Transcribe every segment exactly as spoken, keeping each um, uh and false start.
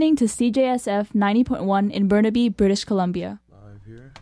listening to C J S F ninety point one in Burnaby, British Columbia. Live here.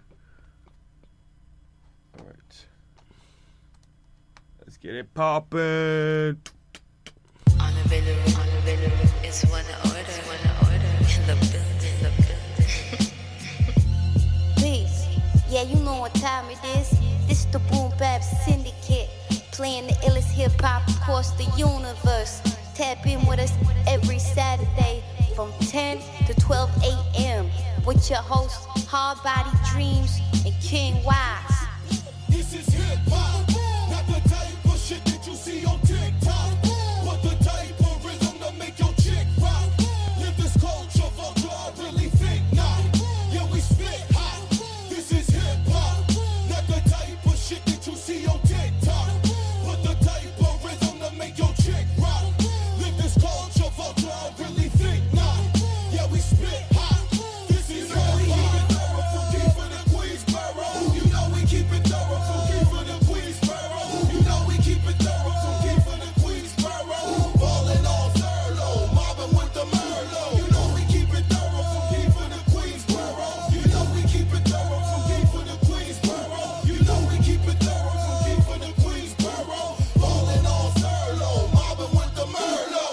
All right. Let's get it poppin'. Unavailable, unavailable. It's one order, one order. In the building, in the building. Peace. Yeah, you know what time it is. This the Boom Bap Syndicate. Playing the illest hip hop across the universe. Tap in with us every Saturday from ten to twelve a.m. with your hosts, Hard Body Dreams and King Wise. This is hip hop, not the type of shit that you see on TikTok, but the type of rhythm to make your chick rock. Live this culture, vulture, I really think not. Yeah, we spit hot. This is hip hop, not the type of shit that you see on TikTok, but the type of rhythm to make your chick rock. Live this culture, vulture, I really think not. Yeah, we spit hot. This is hip hop. From Key for the Queensboro, you know we keep it thorough. From Key for the Queensboro, you know we keep it thorough. From Key for the Queensboro, ballin' all furlough, mobbing with the Merlot. You know we keep it thorough. From Key for the Queensboro, you know we keep it thorough. From Key for the Queensboro, you know we keep it thorough. From Key for the Queensboro, ballin' all furlough, mobbing with the Merlot.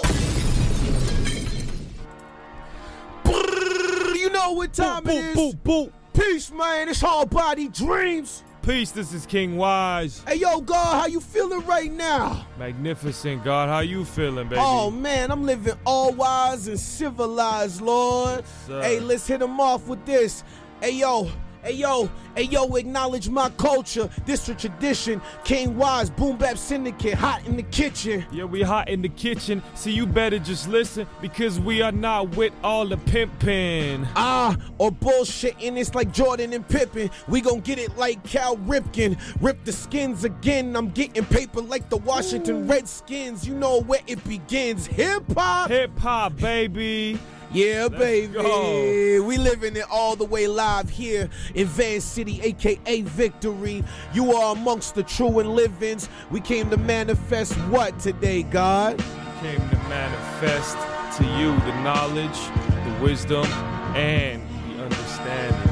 You know what time Boop, it is. boop, boop, boop. Peace, man. It's Hard Body Dreams. Peace, this is King Wise. Hey, yo, God, how you feeling right now? Magnificent, God. How you feeling, baby? Oh, man, I'm living all wise and civilized, Lord. sir. Hey, let's hit him off with this. Hey, yo. Hey, yo. Hey, yo, acknowledge my culture. This a tradition. King Wise, Boom Bap Syndicate, hot in the kitchen. Yeah, we hot in the kitchen, so you better just listen because we are not with all the pimpin'. Ah, or bullshitting, it's like Jordan and Pippen. We gon' get it like Cal Ripken. Rip the skins again. I'm getting paper like the Washington Redskins. You know where it begins. Hip hop. Hip hop, baby. Yeah, Let's baby. go. We living it all the way live here in Van City, aka Victory. You are amongst the true and livings. We came to manifest what today, God? Came to manifest to you the knowledge, the wisdom, and the understanding.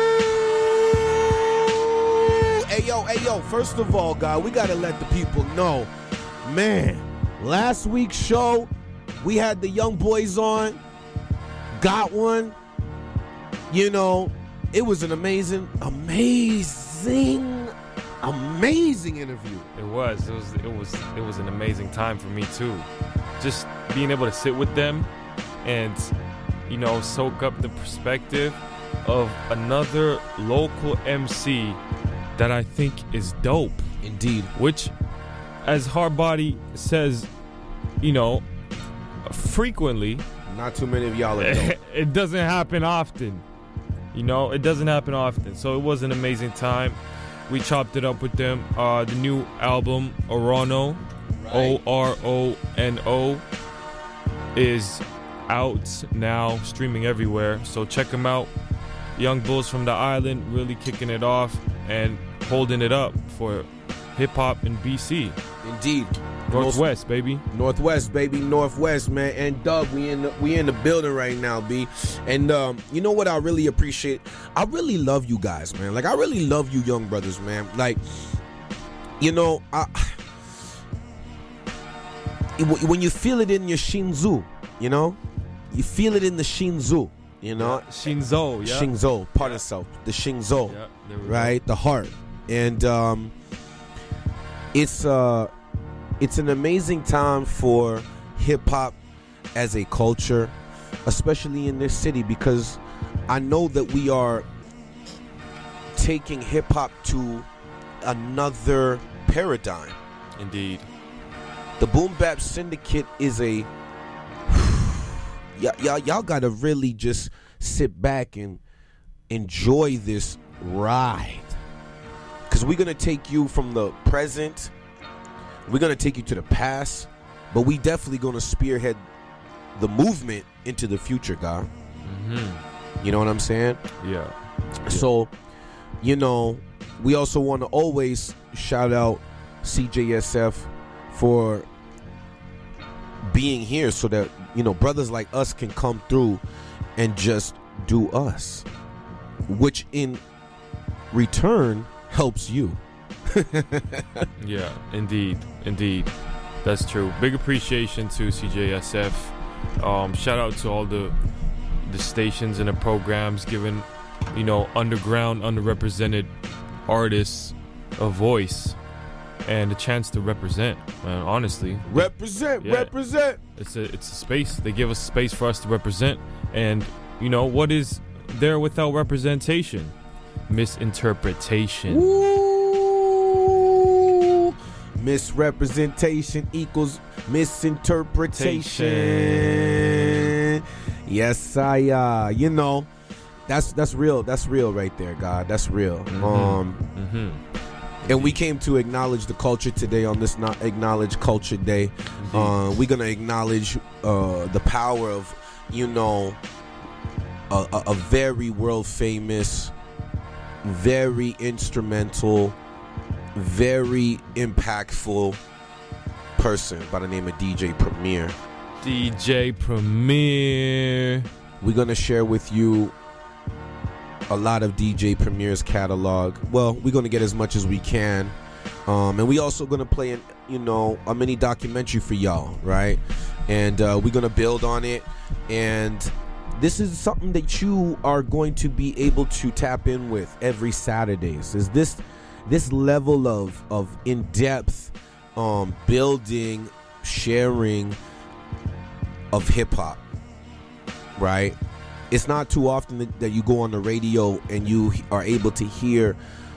Woo! Hey, yo, hey, yo. First of all, God, we got to let the people know. Man, last week's show, we had the young boys on. Got one. You know, it was an amazing, amazing, amazing interview. It was. It was. It was. It was an amazing time for me too. Just being able to sit with them and, you know, soak up the perspective of another local M C that I think is dope. Indeed. Which, as Hardbody says, you know, frequently. Not too many of y'all are dope. It doesn't happen often. You know, it doesn't happen often. So it was an amazing time. We chopped it up with them. Uh, the new album, Orono, O R O N O, is out now, streaming everywhere. So check them out. Young Bulls from the island really kicking it off and holding it up for hip-hop in B C. Indeed. Northwest, Most, baby. Northwest, baby. Northwest, man. And Doug, we in the, we in the building right now, B. And um, you know what I really appreciate? I really love you guys, man. Like, I really love you young brothers, man. Like, you know, I, when you feel it in your Shinzu, you know? You feel it in the Shinzu, you know? Yeah. Shinzo, yeah. Shinzo, part yeah. of self. The Shinzo, yeah, right? Go. The heart. And um, it's... uh. It's an amazing time for hip-hop as a culture, especially in this city, because I know that we are taking hip-hop to another paradigm. Indeed. The Boom Bap Syndicate is a... y- y- y'all got to really just sit back and enjoy this ride. Because we're going to take you from the present... We're going to take you to the past, but we definitely going to spearhead the movement into the future, God. Mm-hmm. You know what I'm saying? Yeah. So, you know, we also want to always shout out C J S F for being here so that you know, brothers like us can come through and just do us, which in return helps you. Yeah, indeed, indeed, that's true. Big appreciation to C J S F. Um, shout out to all the the stations and the programs giving, you know, underground, underrepresented artists a voice and a chance to represent. Man, honestly, represent, yeah, represent. It's a it's a space. They give us space for us to represent, and you know what is there without representation? Misinterpretation. Ooh, misrepresentation equals misinterpretation. Yes, I. Uh, you know, that's that's real. That's real right there, God. That's real. Mm-hmm. Um, mm-hmm. And we came to acknowledge the culture today on this Not Acknowledge Culture Day. Uh, we're gonna acknowledge uh, the power of, you know, a, a, a very world famous, very instrumental, very impactful person by the name of D J Premier. D J Premier. We're gonna share with you a lot of D J Premier's catalog. Well, we're gonna get as much as we can, um, and we also gonna play an, you know, a mini documentary for y'all, right? And uh, we're gonna build on it, and this is something that you are going to be able to tap in with every Saturdays. Is this this level of of in depth um, building, sharing of hip hop, right? It's not too often that, that you go on the radio and you are able to hear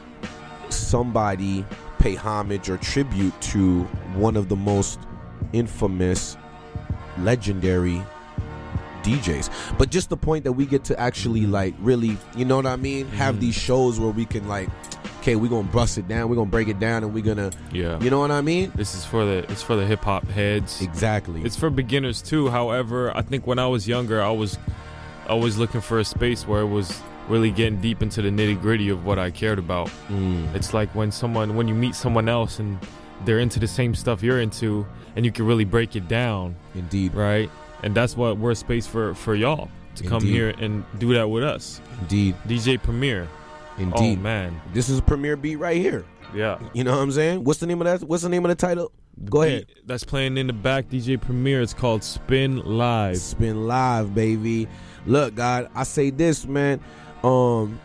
somebody pay homage or tribute to one of the most infamous, legendary D Js. But just the point that we get to actually, like, really, you know what I mean? Mm-hmm. Have these shows where we can, like, okay, we're gonna bust it down, we're gonna break it down, and we're gonna, yeah, you know what I mean? This is for the it's for the hip hop heads. Exactly. It's for beginners too. However, I think when I was younger, I was always looking for a space where it was really getting deep into the nitty gritty of what I cared about. Mm. It's like when someone when you meet someone else and they're into the same stuff you're into, and you can really break it down. Indeed. Right? And that's what we're a space for for y'all to come Indeed. here and do that with us. Indeed. D J Premier. Indeed. Oh man, this is a Premier beat right here. Yeah. You know what I'm saying? What's the name of that? What's the name of the title? Go ahead. Beat that's playing in the back, D J Premier. It's called Spin Live. Spin Live, baby. Look, God, I say this, man. Um,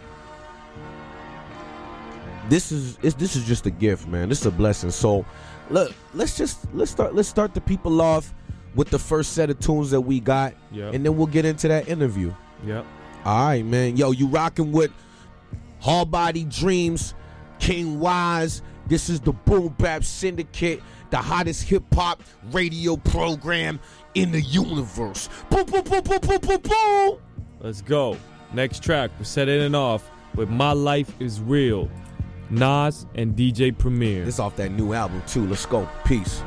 this is it's, this is just a gift, man. This is a blessing. So, look, let's just let's start let's start the people off with the first set of tunes that we got, Yep. and then we'll get into that interview. Yep. All right, man. Yo, you rocking with Hard Body Dreams, King Wise. This is the Boom Bap Syndicate, the hottest hip hop radio program in the universe. Boom, boom, boom, boom, boom, boom, boom. Let's go. Next track, we're setting it off with My Life Is Real, Nas and D J Premier. This off that new album too. Let's go. Peace.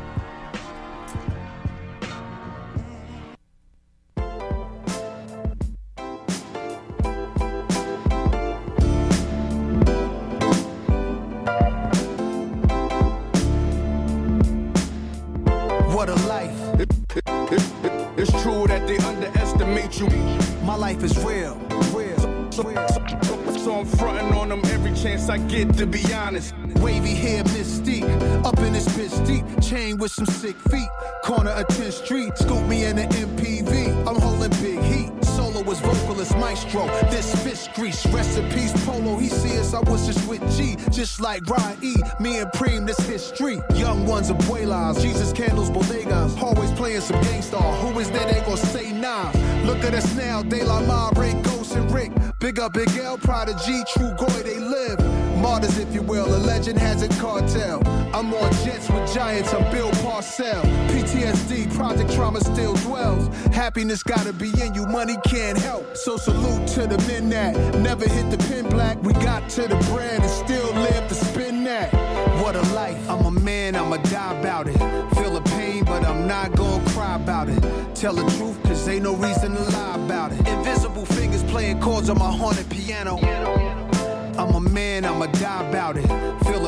What a life. It, it, it, it, it's true that they underestimate you. My life is real, real. So, so, so, so I'm fronting on them every chance I get, to be honest. Wavy hair, mystique, up in this bitch deep. Chain with some sick feet. Corner of tenth Street, scoop me in an M P V. I'm holding big heat. Solo was vocalist maestro. This fish grease, rest in peace, Polo. He see us, I was just with G. Just like Ryan E, me and Preem, this history. Young ones of Buelas, Jesus candles, bodegas. Always playing some gangsta. Who is there? They gon' say nah. Look at us now, De La Ma, Ray, Ghost, and Rick. Big up Big L, Prodigy, True Goy, they live. Martyrs, if you will, a legend has a cartel. I'm on jets with giants, I'm Bill Parcell. P T S D, Project Trauma still dwells. Happiness gotta be in you, money can't help. So salute to the men that never hit the pin black. We got to the bread and still live to spin that. What a life, I'm a man, I'ma die about it. Feel the pain, but I'm not gonna cry about it. Tell the truth, cause ain't no reason to lie about it. Invisible fingers playing chords on my haunted piano. I'm a man, I'ma die about it. Feel the pain,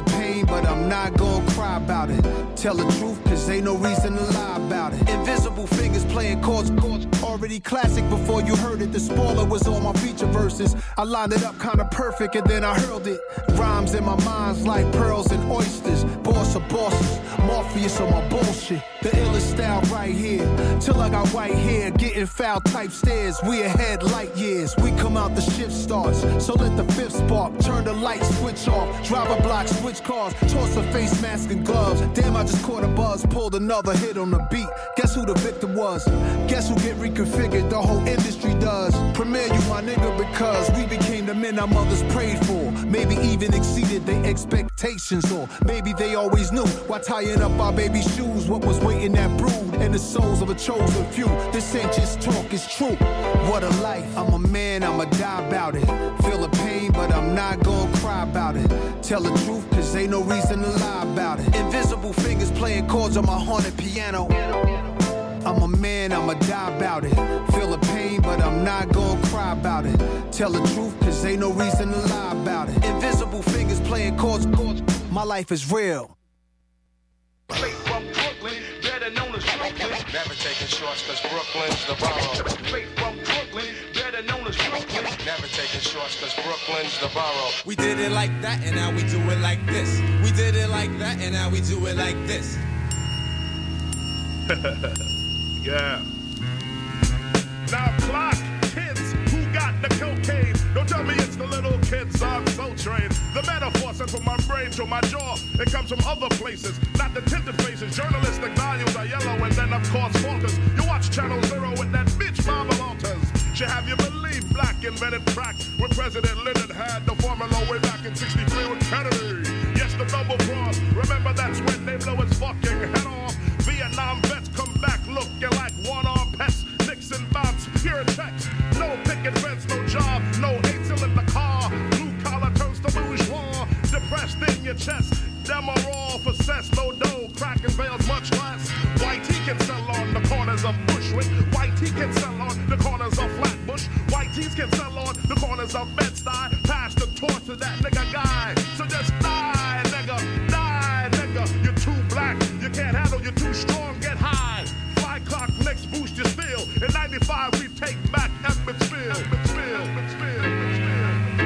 pain, but I'm not gonna cry about it. Tell the truth, cause ain't no reason to lie about it. Invisible fingers playing chords, chords already classic before you heard it. The spoiler was on my feature verses. I lined it up kinda perfect and then I hurled it. Rhymes in my mind's like pearls and oysters. Boss of bosses, Morpheus on my bullshit. The illest style right here. Till I got white hair, getting foul type stares. We ahead light years. We come out, the shift starts. So let the fifth spark. Turn the light switch off. Drive a block, switch cars. Toss a face mask and gloves. Damn, I just caught a buzz. Pulled another hit on the beat. Guess who the victim was? Guess who get reconfigured? The whole industry does. Premiere you, my nigga, because we became the men our mothers prayed for. Maybe even exceeded their expectations, or maybe they always knew. Why tying up our baby shoes? What was waiting that brood in the souls of a chosen few? This ain't just talk, it's true. What a life. I'm a man, I'ma die about it. Feel the pain, but I'm not gonna cry about it. Tell the truth, cause ain't no reason to lie about it. Invisible fingers playing chords on my haunted piano. I'm a man, I'ma die about it. Feel the pain, but I'm not gonna cry about it. Tell the truth, cause ain't no reason to lie about it. Invisible fingers playing chords, chords. My life is real. Straight from Brooklyn, better known as Brooklyn. Never taking shorts, cause Brooklyn's the borough. Straight from Brooklyn, better known as Brooklyn. Never taking shorts, cause Brooklyn's the borough. We did it like that, and now we do it like this. We did it like that, and now we do it like this. Yeah. Now clock, kids, who got the cocaine? Don't tell me it's the little kids on Soul Train. The metaphor sent from my brain to my jaw. It comes from other places, not the tinted faces. Journalistic values are yellow and then of course falters. You watch Channel Zero with that bitch Marvel Alters. She have you believe black invented crack when President Lyndon had the formula way back in sixty-three with Kennedy. Yes, the double cross. Remember that's when they blow his fucking head off. Vietnam vets come back looking like one-armed pets. Nixon bombs, pure checks. No picket fence, no job, no eight till in the car. Blue collar turns to bourgeois. Depressed in your chest. Them are all for cess, no dough. Cracking veils much less. White he can sell on the corners of Bushwick. White he can sell on the corners of Flatbush. White tees can sell on the corners of Bed-Stuy. Pass the torch to that nigga guy. So just die, nigga, die, nigga. You're too black, you can't handle, you're too strong, get high. Fly clock, next boost your steel. In ninety-five, we take back Edmondsville. Edmondsville, Edmondsville, Edmondsville.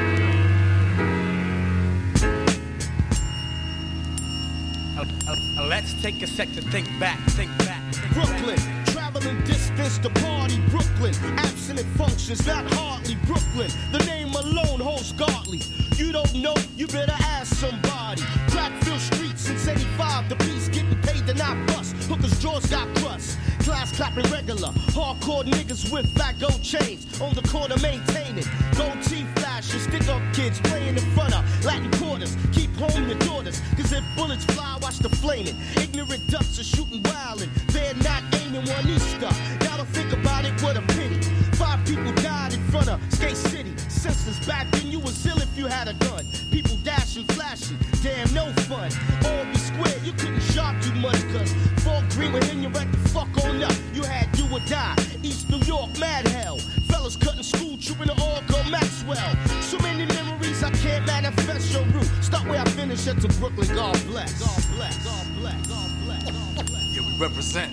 Let's take a sec to think back, think back. Think Brooklyn, back. traveling distance to party. Brooklyn, abstinent functions, not hardly. Brooklyn, the name alone holds godly. You don't know, you better ask somebody. Crackville streets since eighty-five, the piece getting paid to not bust. Hookers' jaws got crust. Class clapping regular. Hardcore niggas with fat gold chains. On the corner maintaining. Gold teeth flashing. Stick up kids playing in front of Latin quarters. Keep home your daughters. Cause if bullets fly, watch the flaming. Ignorant ducks are shooting wildin'. They're not aiming one Easter. Now to think about it, what a pity. Five people died in front of Skate City. Senseless back then, you was ill if you had a gun. People dashing, flashing. Damn, no fun. All be square, you couldn't shop too much. Cause Fort Greene would hit you right the fuck on up. You had do or die. East New York, mad hell. Fellas cutting school, trooping to all go Maxwell. So many memories I can't manifest your route. Start where I finish at to Brooklyn, God bless. God bless, God bless, God bless, God bless. Yeah, we represent.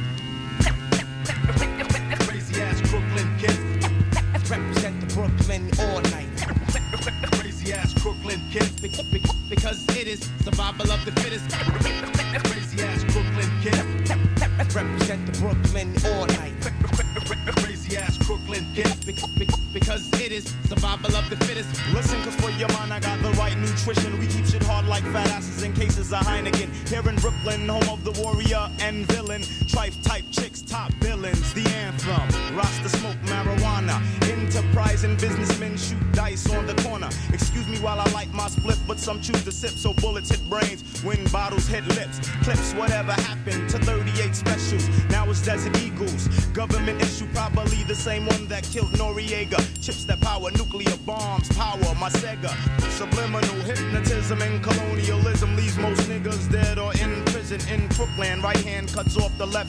Crazy ass Brooklyn kids. Represent the Brooklyn all night. Crazy ass Brooklyn kids. Because it is survival of the fittest. Crazy ass Brooklyn kids. Represent the Brooklyn all night. Crazy ass Brooklyn kids. Because it is survival of the fittest. Listen, cause for your mind I got the right nutrition. We keep shit hard like fat asses in cases of Heineken. Here in Brooklyn, home of the warrior and villain. Trife type chicks, top villains. The anthem, Rasta smoke marijuana. Enterprising businessmen shoot dice on the corner. Excuse me while I light my split, but some choose to sip. So bullets hit brains when bottles hit lips. Clips, whatever happened to thirty-eight specials. Now it's Desert Eagles. Government issue, probably the same one that killed Noriega. Chips that power nuclear bombs, power my Sega. Subliminal hypnotism and colonialism leaves most niggas dead or in prison in Brooklyn. Right hand cuts off the left hand.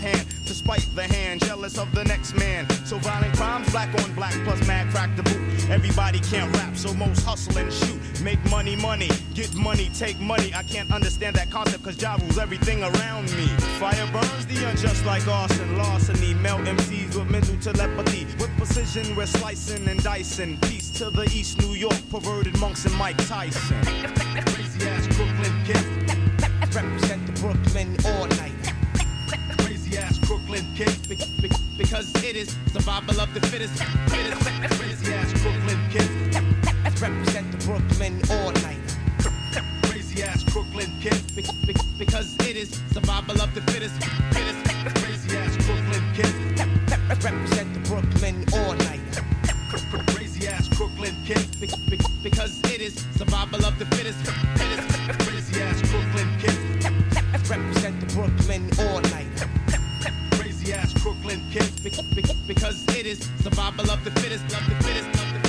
to spite the hand, jealous of the next man. So violent crimes, black on black plus mad crack the boot. Everybody can't rap, so most hustle and shoot. Make money, money, get money, take money. I can't understand that concept cause Ja rules everything around me. Fire burns the unjust like arson, larceny. Melt M Cs with mental telepathy. With precision we're slicing and dicing. Peace to the East New York, perverted monks and Mike Tyson. Crazy ass Brooklyn kid. Represent the Brooklyn all night. Crazy ass Brooklyn kid. Be- be- because it is survival of the fittest. fittest. Crazy ass Brooklyn kid. Represent the Brooklyn all night. Crazy ass Brooklyn kid. Be- be- because it is survival of the fittest. fittest. Crazy ass Brooklyn kid. Represent the Brooklyn all night. Crazy ass Brooklyn kid. Be- be- because it is survival of the fittest. fittest. Crazy ass Brooklyn kid. Represent the Brooklyn all night. Crazy ass Brooklyn kid. Be- be- because it is survival of the fittest. Of the fittest. Of the fittest.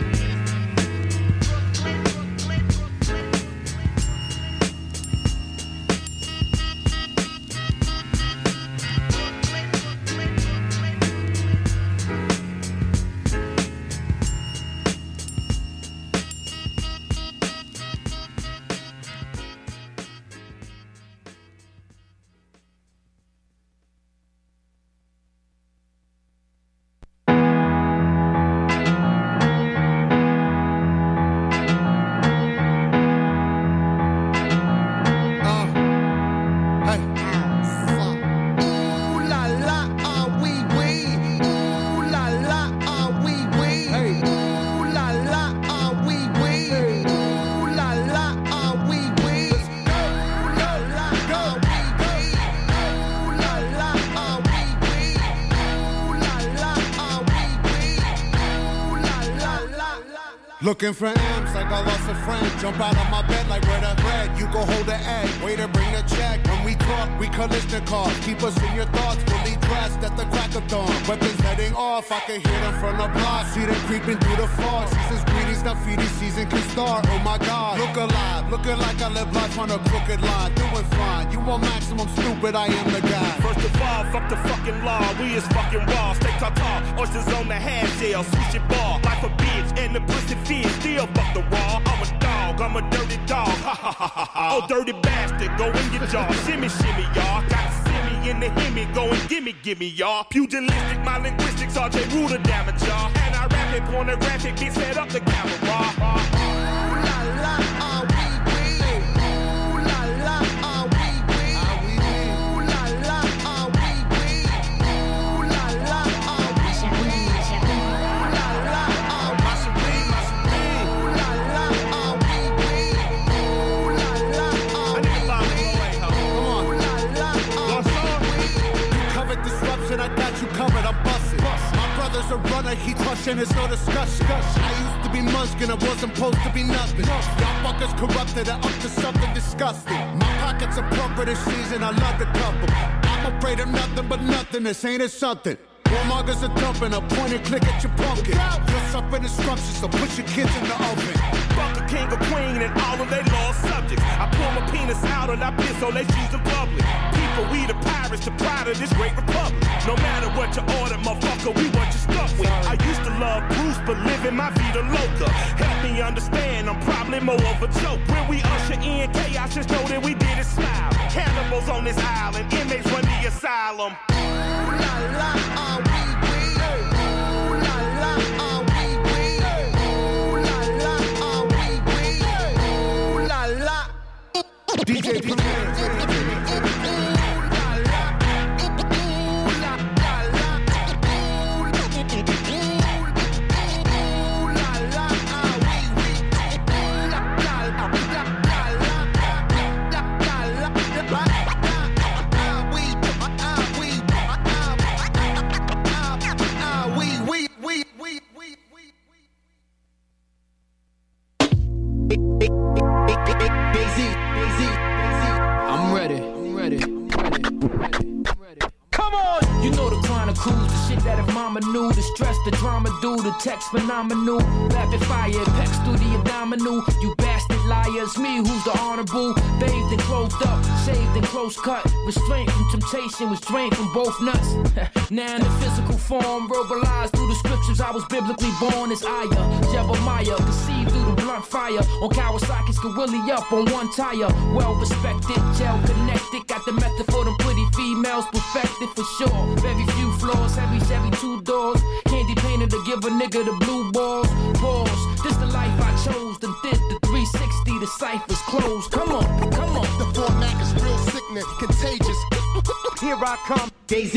Looking for M's like I lost a friend. Jump out of my bed like where the bread. You go hold the egg. Waiter, bring the check. When we talk, we Kalishnikov. Keep us in your thoughts. Fully dressed at the crack of dawn. Weapons heading off. I can hear them from the block. See them creeping through the fog. She says greetings. Graffiti season can start. Oh my God. Look alive. Looking like I live life on a crooked line. Doing fine. You want maximum stupid. I am the guy. First of all, fuck the fucking law. We is fucking raw. Stay tartar. Oysters on the half shell. Sushi bar. Like a bitch. And the pussy fit. Still fuck the raw. I'm a dog. I'm a dirty dog. Ha ha ha ha ha. Oh, dirty bastard. Go in your jaw. Shimmy, shimmy, y'all. Got to see me in the hemi. Go and gimme, gimme, y'all. Pugilistic, my linguistics. R J Ruler damage, y'all. And I rap it, pornographic. Bitch, set up the camera. Ooh la la, ah we we. Ooh la la, ah we we. Ooh la la, ah we we. Ooh la la, ah we we. Ooh la la, ah we we. Ooh la la, ah we we. Ooh la la, ah we we. Ooh la la, ah we we. You covered disruption, I got you covered. I'm busting. My brother's a runner, he crushing, it's no discussion. I used to be Munchkin, I wasn't supposed to be nothing. Y'all fuckers corrupted and up to something disgusting. My pockets are plumper this season, I love the couple. I'm afraid of nothing but nothing, this ain't it something. Warmongers are dumping, a point and click at your pumpkin. You're suffering instructions, so put your kids in the oven. Fuck a king or queen and all of their lost subjects. I pull my penis out and I piss on their shoes in public. People, we the pirates, the pride of this great republic. No matter what you order, motherfucker, we what you stuck with. I used to love Bruce, but living my vida loca. Help me understand, I'm probably more of a joke. When we usher in chaos, just know that we did it smile. Cannibals on this island, inmates run the asylum. Ooh la la, ah we we. Ooh la la, ah we we. Ooh la la, ah we we. Ooh la la. D J Premier. I'm ready, I'm ready, I'm ready, I'm ready, I'm ready. Come on! You know the chronicles, the shit that if mama knew, the stress, the drama do, the text phenomenal. Rapid fire, pecs through the abdominal. You bastard liars. Me, who's the honorable, bathed and clothed up, saved and close cut. Restraint from temptation was drained from both nuts. Now in the physical form, verbalized through the scriptures, I was biblically born as Aya, Jeremiah, conceived through the blunt fire. On Kawasaki's Gorilla up on one tire. Well respected, gel connected, got the method for them pretty females perfected for sure. Very few flaws, heavy Chevy two doors, candy painted to give a nigga the blue balls. Pause, this the life I chose, then did the three sixty, the ciphers closed. Come on, come on. The format is real sickness, contagious. Here I come, Daisy.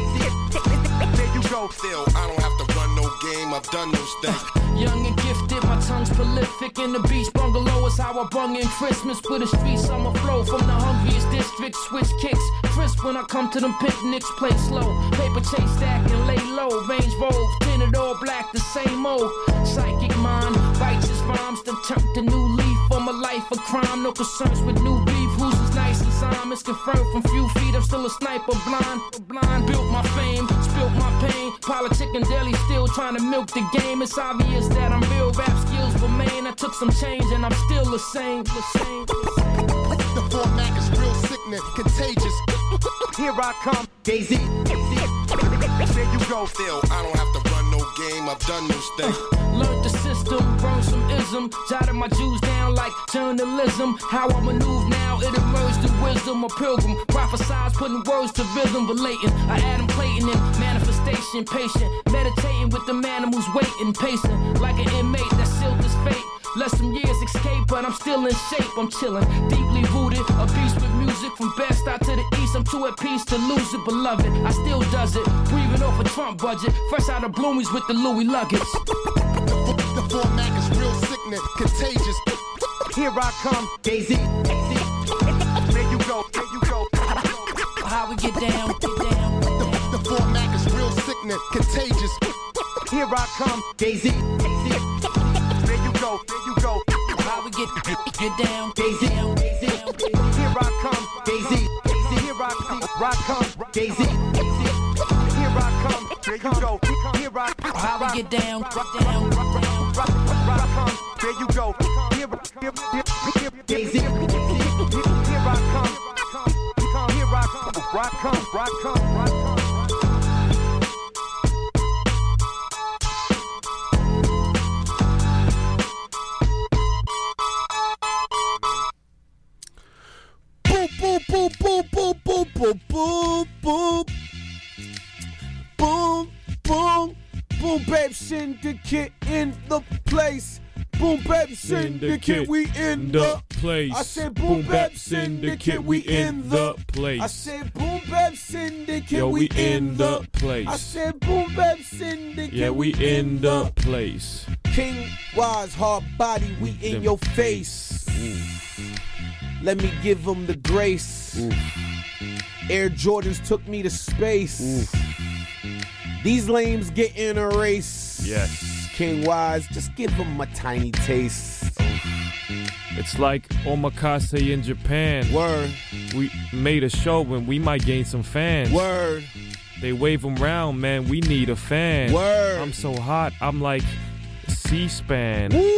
There you go. Still, I don't have to run no game, I've done those things. Young and gifted, my tongue's prolific. In the beach bungalow is how I brung in Christmas. With a street summer flow from the hungriest district. Switch kicks, crisp when I come to them picnics. Play slow, paper chase stack and lay low. Range Rover, tinted all black, the same old. Psychic mind, righteous rhymes, then turned a new leaf on my life of crime. No concerns with new beef, who's as nice as I'm. It's confirmed from few feet, I'm still a sniper, blind, blind. Built my fame, spilt my pain. Politic and deli still trying to milk the game. It's obvious that I'm real, rap skills remain. I took some change and I'm still the same, the same. The format is real sickness, contagious. Here I come, Daisy. There you go. Still, I don't have to run no game, I've done those things. Uh, learned the system, burned some ism, jotted my Jews down like journalism. How I maneuver now, it emerged through wisdom. A pilgrim, prophesize, putting words to rhythm, relating. I Adam Clayton in manifestation, patient, meditating with the man who's waiting, pacing like an inmate that sealed his fate. Let some years escape, but I'm still in shape. I'm chillin', deeply rooted, a beast with music from best out to the east. I'm too at peace to lose it, beloved. I still does it, breathing off a Trump budget, fresh out of Bloomies with the Louis luggage. The, the format is real sickness, contagious. Here I come, Daisy. There you go, there you go. How we get down, get down. The, the format is real sickness, contagious. Here I come, Daisy. There you go, there you go. How we get get down, Daisy. Here I come, Daisy. Here I come, I come, Daisy. Here I come, there you go. Here I come. How we get down, down, I come, there you go. Here, here, here, here, Daisy. Here I come, here I come, I come, I come, I come. Boop, boop, boop, boop, boop, boop, boop, boop. Boom, boom, boom, babe, syndicate in the place. Boom, babe, syndicate, we in the place. I said, boom, babe, syndicate, we in the place. I said, boom, babe, syndicate, Yo, we in the place. I said, boom, babe, syndicate, Yeah, we in the place. King Wise, hard body, we in your face. Let me give them the grace. Ooh. Air Jordans took me to space. Ooh. These lames get in a race. Yes. King Wise, just give them a tiny taste. It's like omakase in Japan. Word. We made a show and we might gain some fans. Word. They wave them round, man. We need a fan. Word. I'm so hot. I'm like C-SPAN. Woo!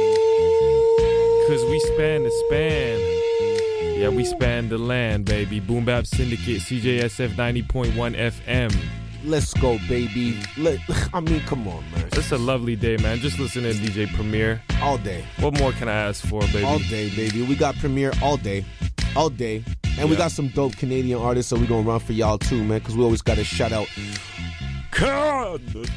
Cause we span the span. Yeah, we span the land, baby. Boom Bap Syndicate, C J S F ninety point one F M. Let's go, baby. Let, I mean, come on, man. It's a lovely day, man. Just listen to D J Premier. All day. What more can I ask for, baby? All day, baby. We got Premier all day. All day. And yeah. we got some dope Canadian artists, so we gonna run for y'all too, man, because we always got to shout out Canada.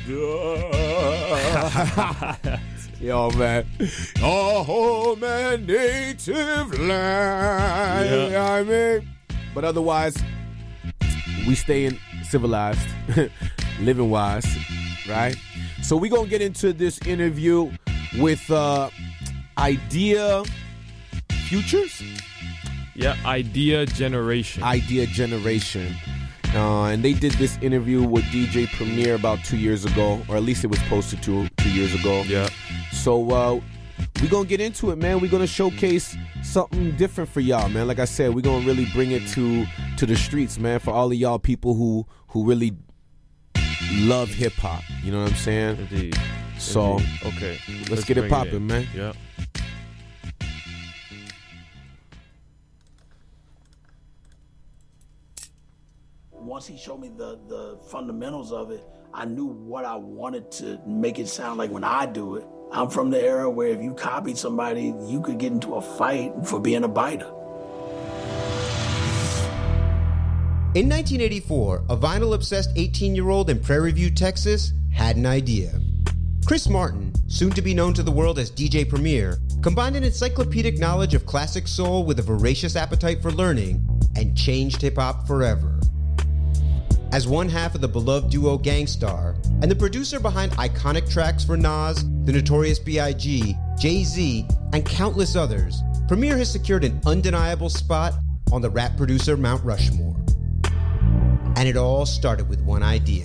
Yo, man. Our home and native land. Yeah. You know what I mean? But otherwise, we staying civilized, living wise, right? So we gonna get into this interview with uh, Idea Futures? Yeah, Idea Generation. Idea Generation. Uh, and they did this interview with D J Premier about two years ago, or at least it was posted two, two years ago. Yeah. So uh, we're going to get into it, man. We're going to showcase something different for y'all, man. Like I said, we're going to really bring it to to the streets, man, for all of y'all people who, who really love hip-hop. You know what I'm saying? Indeed. So, Indeed. Okay. let's, let's get it bring popping, it man. Yeah. once he showed me the, the fundamentals of it, I knew what I wanted to make it sound like when I do it. I'm from the era where if you copied somebody, you could get into a fight for being a biter. In nineteen eighty-four, a vinyl-obsessed eighteen-year-old in Prairie View, Texas, had an idea. Chris Martin, soon to be known to the world as D J Premier, combined an encyclopedic knowledge of classic soul with a voracious appetite for learning, and changed hip-hop forever. As one half of the beloved duo Gang Starr, and the producer behind iconic tracks for Nas, The Notorious B I G, Jay-Z, and countless others, Premier has secured an undeniable spot on the rap producer Mount Rushmore. And it all started with one idea.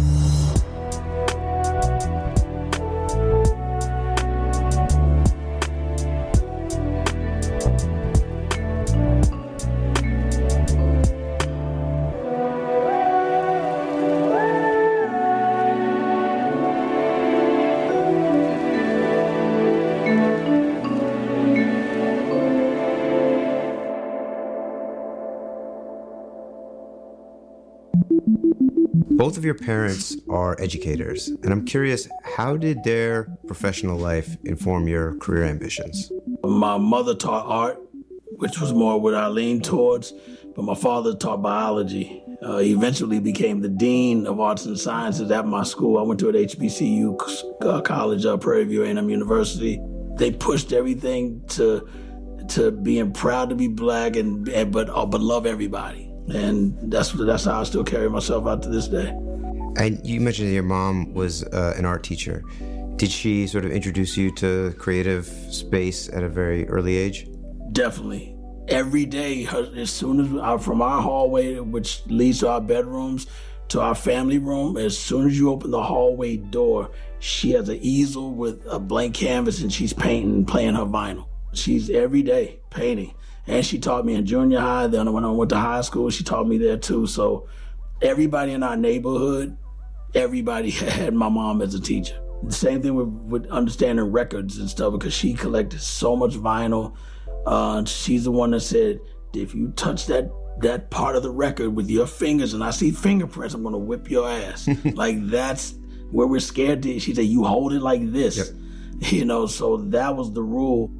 Both of your parents are educators, and I'm curious, how did their professional life inform your career ambitions? My mother taught art, which was more what I leaned towards, but my father taught biology. Uh, he eventually became the dean of arts and sciences at my school. I went to an H B C U uh, college, uh, Prairie View A and M University. They pushed everything to to being proud to be black and, and but uh, but love everybody. And that's that's how I still carry myself out to this day. And you mentioned that your mom was uh, an art teacher. Did she sort of introduce you to creative space at a very early age? Definitely. Every day, her, as soon as I, from our hallway, which leads to our bedrooms, to our family room, as soon as you open the hallway door, she has an easel with a blank canvas and she's painting and playing her vinyl. She's every day painting. And she taught me in junior high. Then when I went to high school, she taught me there too. So everybody in our neighborhood, everybody had my mom as a teacher. The same thing with, with understanding records and stuff, because she collected so much vinyl. Uh, she's the one that said, if you touch that that part of the record with your fingers and I see fingerprints, I'm gonna whip your ass. Like, that's where we're scared to. She said, you hold it like this. Yep. You know, so that was the rule.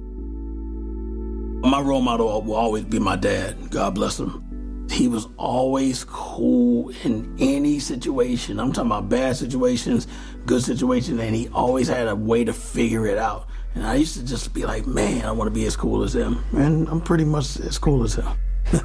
My role model will always be my dad. God bless him. He was always cool in any situation. I'm talking about bad situations, good situations, and he always had a way to figure it out. And I used to just be like, man, I want to be as cool as him. And I'm pretty much as cool as him.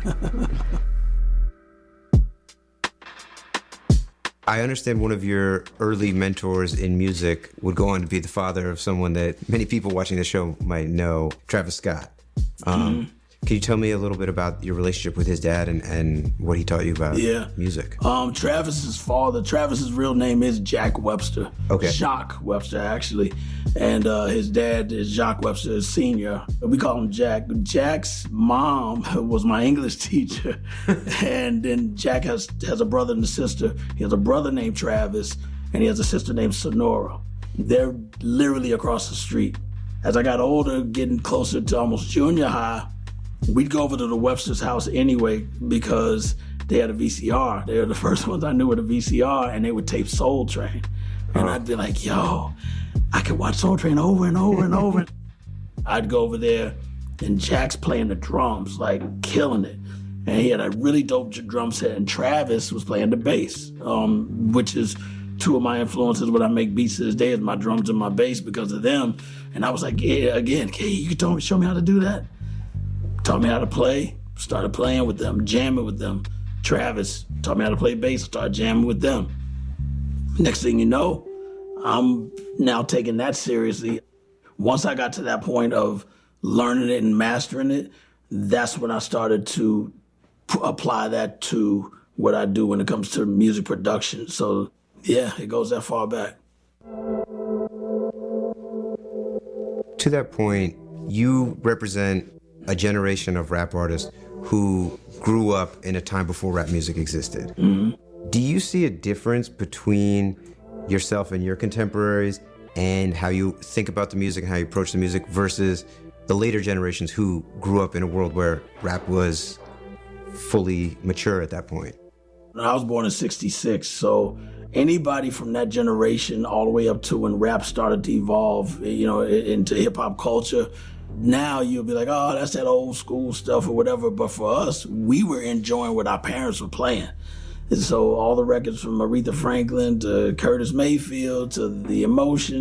I understand one of your early mentors in music would go on to be the father of someone that many people watching the show might know, Travis Scott. Um, mm-hmm. Can you tell me a little bit about your relationship with his dad and, and what he taught you about yeah. music? Um, Travis's father, Travis's real name is Jack Webster. Okay. Jacques Webster, actually. And uh, his dad is Jacques Webster Senior We call him Jack. Jack's mom was my English teacher. And then Jack has, has a brother and a sister. He has a brother named Travis, and he has a sister named Sonora. They're literally across the street. As I got older, getting closer to almost junior high, we'd go over to the Webster's house anyway because they had a V C R. They were the first ones I knew with a V C R, and they would tape Soul Train. And I'd be like, yo, I could watch Soul Train over and over and over. I'd go over there, and Jack's playing the drums, like killing it. And he had a really dope drum set, and Travis was playing the bass, um, which is two of my influences when I make beats to this day is my drums and my bass because of them. And I was like, yeah, again, hey, you could tell me, show me how to do that. Taught me how to play, started playing with them, jamming with them. Travis taught me how to play bass, started jamming with them. Next thing you know, I'm now taking that seriously. Once I got to that point of learning it and mastering it, that's when I started to p- apply that to what I do when it comes to music production. So yeah, it goes that far back. To that point, you represent a generation of rap artists who grew up in a time before rap music existed. Mm-hmm. Do you see a difference between yourself and your contemporaries and how you think about the music and how you approach the music versus the later generations who grew up in a world where rap was fully mature at that point? I was born in sixty-six, so anybody from that generation all the way up to when rap started to evolve, you know, into hip-hop culture, now you'll be like, oh, that's that old school stuff or whatever. But for us, we were enjoying what our parents were playing. And so all the records from Aretha Franklin to Curtis Mayfield to The Emotion